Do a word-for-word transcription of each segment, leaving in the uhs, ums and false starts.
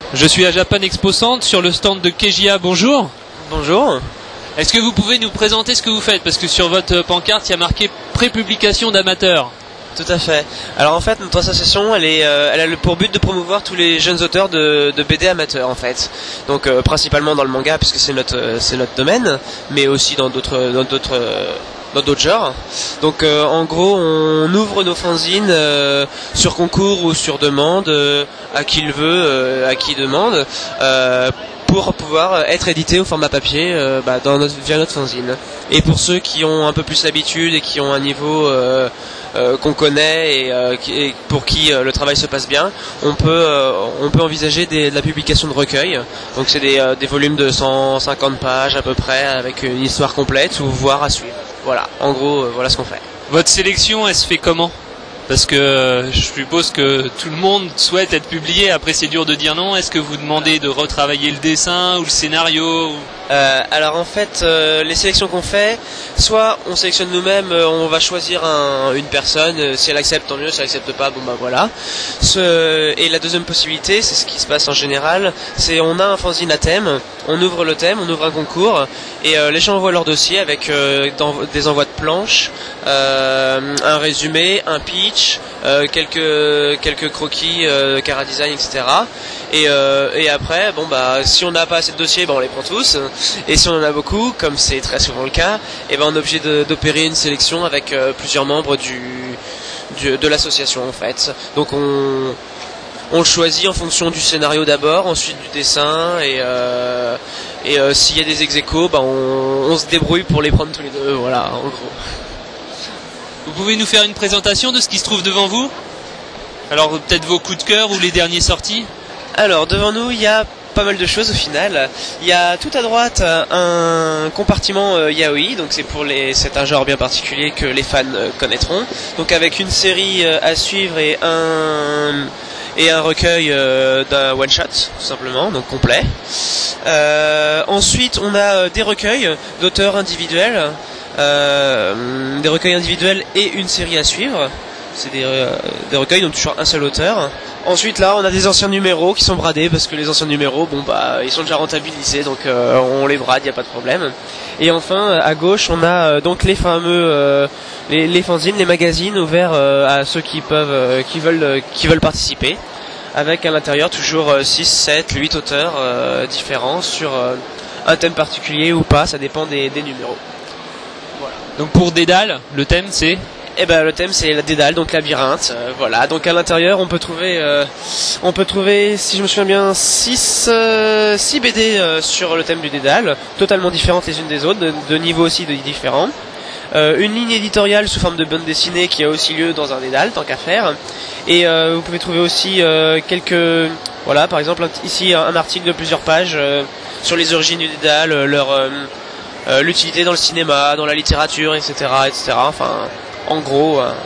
Je suis à Japan Expo Centre sur le stand de Kejia. Bonjour. Bonjour. Est-ce que vous pouvez nous présenter ce que vous faites? Parce que sur votre pancarte, il y a marqué pré-publication d'amateurs. Tout à fait. Alors en fait, notre association, elle, est, euh, elle a le, pour but de promouvoir tous les jeunes auteurs de, de B D amateurs en fait. Donc euh, principalement dans le manga, puisque c'est notre, euh, c'est notre domaine, mais aussi dans d'autres, dans d'autres, euh, dans d'autres genres. Donc euh, en gros, on ouvre nos fanzines euh, sur concours ou sur demande euh, à qui le veut, euh, à qui demande. Euh, pour pouvoir être édité au format papier euh, bah, dans notre, via notre fanzine. Et pour ceux qui ont un peu plus l'habitude et qui ont un niveau euh, euh, qu'on connaît et, euh, qui, et pour qui euh, le travail se passe bien, on peut, euh, on peut envisager des, de la publication de recueils. Donc c'est des, euh, des volumes de cent cinquante pages à peu près avec une histoire complète ou voire à suivre. Voilà, en gros, euh, voilà ce qu'on fait. Votre sélection, elle se fait comment? Parce que euh, je suppose que tout le monde souhaite être publié, après c'est dur de dire non. Est-ce que vous demandez de retravailler le dessin ou le scénario ou... euh, Alors en fait, euh, les sélections qu'on fait, soit on sélectionne nous-mêmes, euh, on va choisir un, une personne, euh, si elle accepte tant mieux, si elle accepte pas, bon bah voilà. Ce, et la deuxième possibilité, c'est ce qui se passe en général, c'est on a un fanzine à thème, on ouvre le thème, on ouvre un concours, et euh, les gens envoient leur dossier avec euh, dans, des envois de planches, euh, un résumé, un pitch, Euh, quelques quelques croquis, euh, cara design, et cetera. Et, euh, et après, bon bah, si on n'a pas assez de dossiers, bah, on les prend tous. Et si on en a beaucoup, comme c'est très souvent le cas, et ben on est obligé de, d'opérer une sélection avec euh, plusieurs membres du, du de l'association en fait. Donc on on le choisit en fonction du scénario d'abord, ensuite du dessin et euh, et euh, s'il y a des ex-aequo, bah on, on se débrouille pour les prendre tous les deux. Voilà, en gros. Vous pouvez nous faire une présentation de ce qui se trouve devant vous? Alors peut-être vos coups de cœur ou les derniers sortis? Alors devant nous il y a pas mal de choses au final. Il y a tout à droite un compartiment euh, yaoi, donc c'est pour les, c'est un genre bien particulier que les fans euh, connaîtront. Donc avec une série euh, à suivre et un et un recueil euh, d'un one shot tout simplement, donc complet. Euh, ensuite on a euh, des recueils d'auteurs individuels. Euh, des recueils individuels et une série à suivre. C'est des, euh, des recueils donc toujours un seul auteur. Ensuite là on a des anciens numéros qui sont bradés parce que les anciens numéros bon bah ils sont déjà rentabilisés donc euh, on les brade, y a pas de problème. Et enfin à gauche on a euh, donc les fameux euh, les, les fanzines, les magazines ouverts euh, à ceux qui peuvent euh, qui veulent euh, qui veulent participer, avec à l'intérieur toujours euh, six, sept, huit auteurs euh, différents sur euh, un thème particulier ou pas, ça dépend des, des numéros. Donc pour Dédale, le thème c'est? Eh ben le thème c'est la Dédale, donc labyrinthe. Euh, voilà. Donc à l'intérieur on peut trouver, euh, on peut trouver, si je me souviens bien, six euh, six B D euh, sur le thème du Dédale, totalement différentes les unes des autres, de, de niveaux aussi de différents. Euh, une ligne éditoriale sous forme de bande dessinée qui a aussi lieu dans un Dédale, tant qu'à faire. Et euh, vous pouvez trouver aussi euh, quelques, voilà, par exemple ici un article de plusieurs pages euh, sur les origines du Dédale, leur euh, Euh, l'utilité dans le cinéma, dans la littérature, et cetera, et cetera. Enfin, en gros, un,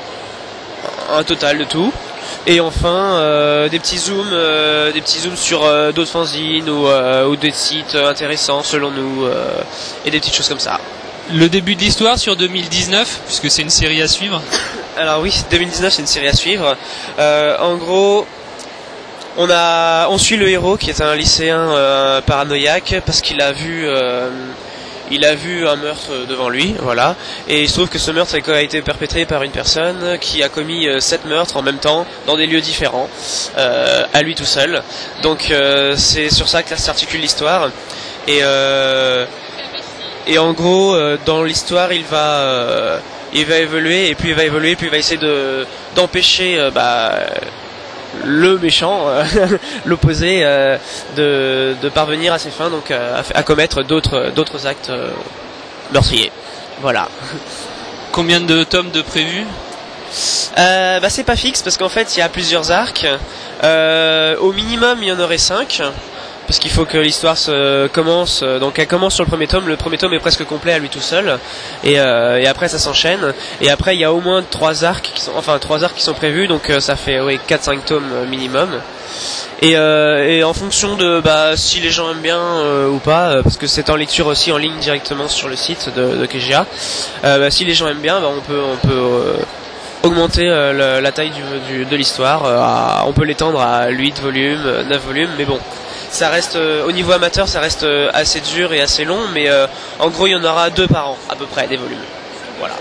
un total de tout. Et enfin, euh, des petits zooms, euh, des petits zooms sur euh, d'autres fanzines ou, euh, ou des sites intéressants selon nous, euh, et des petites choses comme ça. Le début de l'histoire sur deux mille dix-neuf, puisque c'est une série à suivre. Alors oui, deux mille dix-neuf, c'est une série à suivre. Euh, en gros, on a, on suit le héros qui est un lycéen euh, paranoïaque parce qu'il a vu. Euh, Il a vu un meurtre devant lui, voilà, et il se trouve que ce meurtre a été perpétré par une personne qui a commis euh, sept meurtres en même temps dans des lieux différents, euh, à lui tout seul. Donc euh, c'est sur ça que s'articule l'histoire. Et euh, et en gros, euh, dans l'histoire, il va euh, il va évoluer et plus il va évoluer, plus il va essayer de d'empêcher euh, bah le méchant, euh, l'opposé, euh, de, de parvenir à ses fins, donc euh, à, à commettre d'autres d'autres actes euh, meurtriers. Voilà. Combien de tomes de prévus? euh, Bah c'est pas fixe parce qu'en fait il y a plusieurs arcs. Euh, au minimum il y en aurait cinq. Parce qu'il faut que l'histoire se commence, donc elle commence sur le premier tome, le premier tome est presque complet à lui tout seul, et, euh, et après ça s'enchaîne, et après il y a au moins trois arcs qui sont, enfin trois arcs qui sont prévus, donc euh, ça fait oui, quatre cinq tomes minimum, et, euh, et en fonction de bah, si les gens aiment bien euh, ou pas, euh, parce que c'est en lecture aussi en ligne directement sur le site de, de Kejia, euh, bah, si les gens aiment bien, bah, on peut, on peut euh, augmenter euh, le, la taille du, du, de l'histoire. Euh, on peut l'étendre à huit volumes, neuf volumes, mais bon, ça reste euh, au niveau amateur, ça reste euh, assez dur et assez long, mais euh, en gros, il y en aura deux par an à peu près des volumes. Voilà.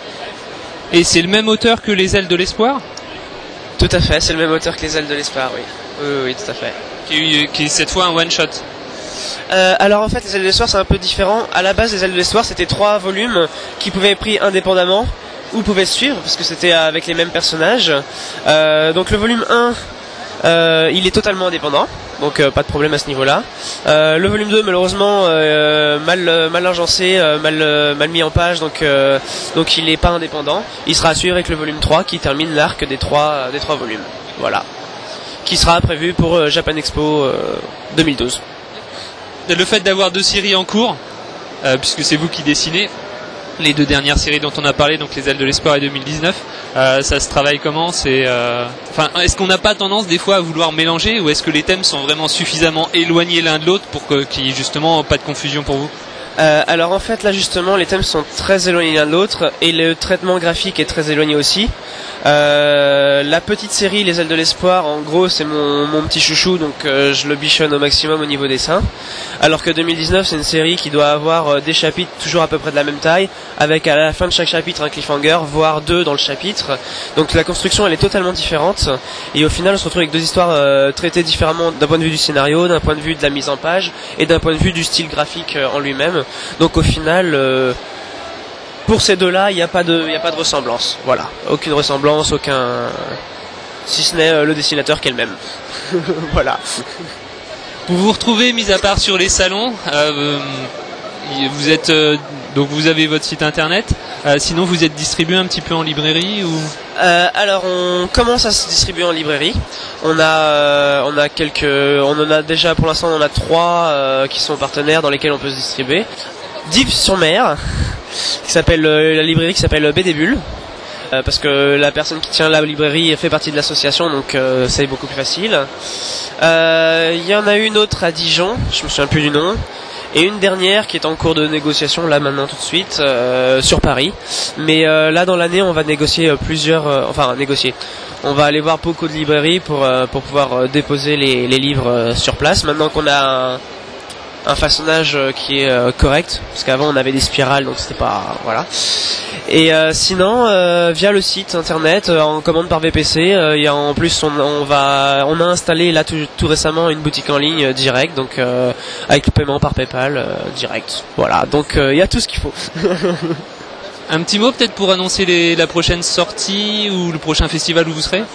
Et c'est le même auteur que Les Ailes de l'Espoir? Tout à fait, c'est le même auteur que Les Ailes de l'Espoir, oui. Oui, oui, oui, tout à fait. Qui, qui est cette fois un one shot. Euh, alors en fait, Les Ailes de l'Histoire c'est un peu différent. À la base, Les Ailes de l'Histoire c'était trois volumes qui pouvaient être pris indépendamment ou pouvaient se suivre parce que c'était avec les mêmes personnages. Euh, donc le volume un, euh, il est totalement indépendant, donc euh, pas de problème à ce niveau-là. Euh, le volume deux, malheureusement, euh, mal, mal agencé, euh, mal, mal mis en page, donc, euh, donc il n'est pas indépendant. Il sera à suivre avec le volume trois qui termine l'arc des trois, des trois volumes. Voilà. Qui sera prévu pour euh, Japan Expo euh, deux mille douze. Le fait d'avoir deux séries en cours, euh, puisque c'est vous qui dessinez les deux dernières séries dont on a parlé, donc Les Ailes de l'Espoir et deux mille dix-neuf, euh, ça se travaille comment? C'est, euh... enfin, est-ce qu'on n'a pas tendance des fois à vouloir mélanger, ou est-ce que les thèmes sont vraiment suffisamment éloignés l'un de l'autre pour que, qu'il y ait justement pas de confusion pour vous? Euh, alors en fait là justement les thèmes sont très éloignés l'un de l'autre et le traitement graphique est très éloigné aussi. Euh, la petite série Les Ailes de l'Espoir, en gros c'est mon, mon petit chouchou, donc euh, je le bichonne au maximum au niveau dessin, alors que deux mille dix-neuf c'est une série qui doit avoir euh, des chapitres toujours à peu près de la même taille, avec à la fin de chaque chapitre un cliffhanger, voire deux dans le chapitre, donc la construction elle est totalement différente et au final on se retrouve avec deux histoires euh, traitées différemment d'un point de vue du scénario, d'un point de vue de la mise en page et d'un point de vue du style graphique euh, en lui-même. Donc au final, euh, pour ces deux-là, il n'y a pas de, il n'y a pas de ressemblance. Voilà, aucune ressemblance, aucun, si ce n'est euh, le dessinateur qu'elle-même. Voilà. Vous vous retrouvez, mis à part sur les salons, euh, vous êtes, euh, donc vous avez votre site internet. Euh, sinon, vous êtes distribué un petit peu en librairie ou? Euh, alors, on commence à se distribuer en librairie. On a, euh, on a quelques, on en a déjà pour l'instant, on en a trois euh, qui sont partenaires dans lesquels on peut se distribuer. Dives-sur-Mer, qui s'appelle euh, la librairie qui s'appelle B D Bulle, euh, parce que la personne qui tient la librairie fait partie de l'association, donc euh, c'est beaucoup plus facile. Il euh, y en a une autre à Dijon, je me souviens plus du nom. Et une dernière qui est en cours de négociation là maintenant tout de suite euh, sur Paris. Mais euh, là dans l'année on va négocier euh, plusieurs, euh, enfin négocier. On va aller voir beaucoup de librairies pour euh, pour pouvoir euh, déposer les, les livres euh, sur place. Maintenant qu'on a un, un façonnage euh, qui est euh, correct, parce qu'avant on avait des spirales donc c'était pas voilà. Et euh, sinon euh, via le site internet euh, en commande par V P C, euh, y a en plus on, on va on a installé là tout, tout récemment une boutique en ligne euh, direct, donc euh, avec le paiement par PayPal euh, direct. Voilà, donc il euh, y a tout ce qu'il faut. Un petit mot peut-être pour annoncer les, la prochaine sortie ou le prochain festival où vous serez?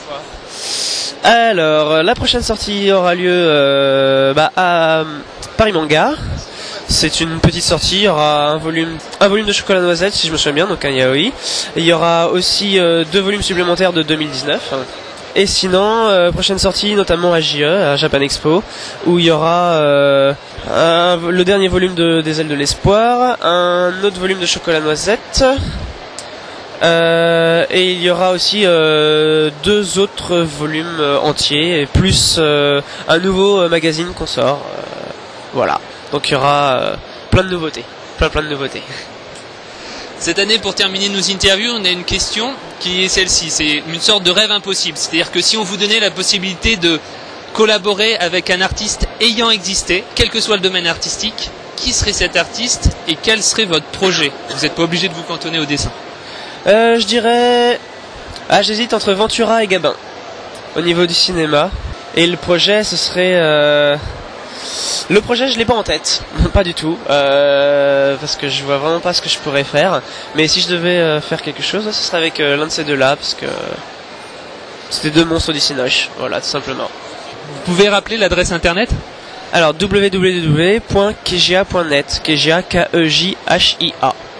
Alors la prochaine sortie aura lieu euh, bah, à Paris Manga. C'est une petite sortie, il y aura un volume, un volume de Chocolat Noisette si je me souviens bien, donc un yaoi. Et il y aura aussi euh, deux volumes supplémentaires de deux mille dix-neuf. Et sinon, euh, prochaine sortie notamment à J E, à Japan Expo, où il y aura euh, un, le dernier volume de, des Ailes de l'Espoir, un autre volume de Chocolat Noisette, euh, et il y aura aussi euh, deux autres volumes euh, entiers, et plus euh, un nouveau euh, magazine qu'on sort. Euh, voilà. Donc il y aura euh, plein de nouveautés, plein plein de nouveautés. Cette année, pour terminer nos interviews, on a une question qui est celle-ci. C'est une sorte de rêve impossible. C'est-à-dire que si on vous donnait la possibilité de collaborer avec un artiste ayant existé, quel que soit le domaine artistique, qui serait cet artiste et quel serait votre projet? Vous n'êtes pas obligé de vous cantonner au dessin. Euh, je dirais... Ah, j'hésite entre Ventura et Gabin, au niveau du cinéma. Et le projet, ce serait... Euh... Le projet, je l'ai pas en tête, pas du tout, euh, parce que je vois vraiment pas ce que je pourrais faire. Mais si je devais euh, faire quelque chose, ce serait avec euh, l'un de ces deux-là, parce que c'était deux monstres du Cinoche, voilà, tout simplement. Vous pouvez rappeler l'adresse internet? Alors w w w point kegia point net, Kegia, K E J H I A.